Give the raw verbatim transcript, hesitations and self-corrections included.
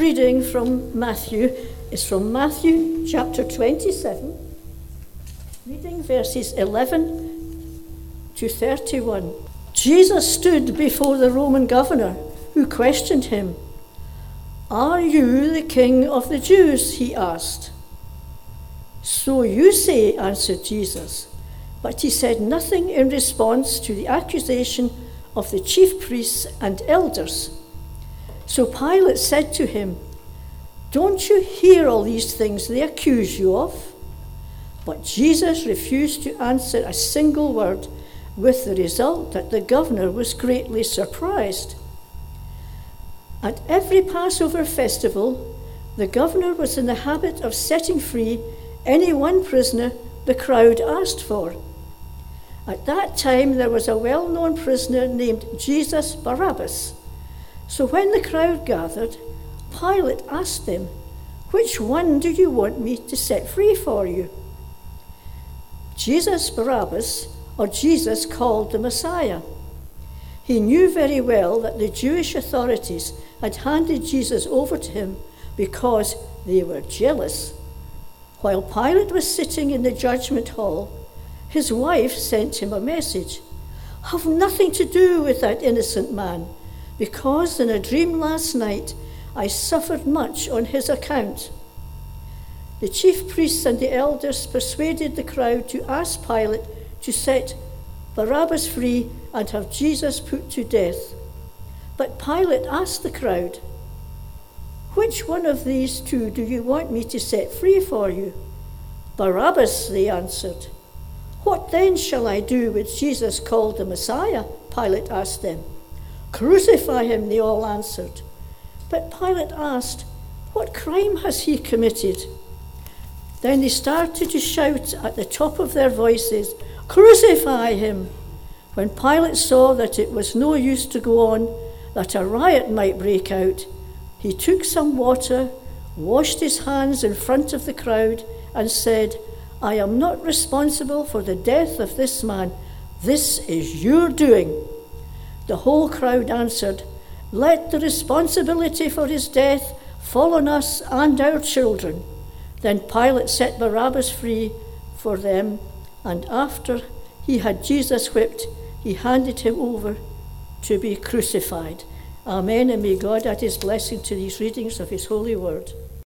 reading from Matthew is from Matthew chapter twenty-seven, reading verses eleven to thirty-one. Jesus stood before the Roman governor, who questioned him. "Are you the king of the Jews?" he asked. "So you say," answered Jesus. But he said nothing in response to the accusation of the chief priests and elders. So Pilate said to him, "Don't you hear all these things they accuse you of?" But Jesus refused to answer a single word, with the result that the governor was greatly surprised. At every Passover festival, the governor was in the habit of setting free any one prisoner the crowd asked for. At that time, there was a well-known prisoner named Jesus Barabbas. So when the crowd gathered, Pilate asked them, "Which one do you want me to set free for you?" Jesus Barabbas, or Jesus called the Messiah. He knew very well that the Jewish authorities had handed Jesus over to him because they were jealous. While Pilate was sitting in the judgment hall, his wife sent him a message. "Have nothing to do with that innocent man, because in a dream last night I suffered much on his account." The chief priests and the elders persuaded the crowd to ask Pilate to set Barabbas free and have Jesus put to death. But Pilate asked the crowd, "Which one of these two do you want me to set free for you?" "Barabbas," they answered. "What then shall I do with Jesus called the Messiah?" Pilate asked them. "Crucify him," they all answered. But Pilate asked, "What crime has he committed?" Then they started to shout at the top of their voices, "Crucify him!" When Pilate saw that it was no use to go on, that a riot might break out, he took some water, washed his hands in front of the crowd, and said, "I am not responsible for the death of this man. This is your doing." The whole crowd answered, "Let the responsibility for his death fall on us and our children." Then Pilate set Barabbas free for them, and after he had Jesus whipped, he handed him over to be crucified. Amen, and may God add his blessing to these readings of his holy word.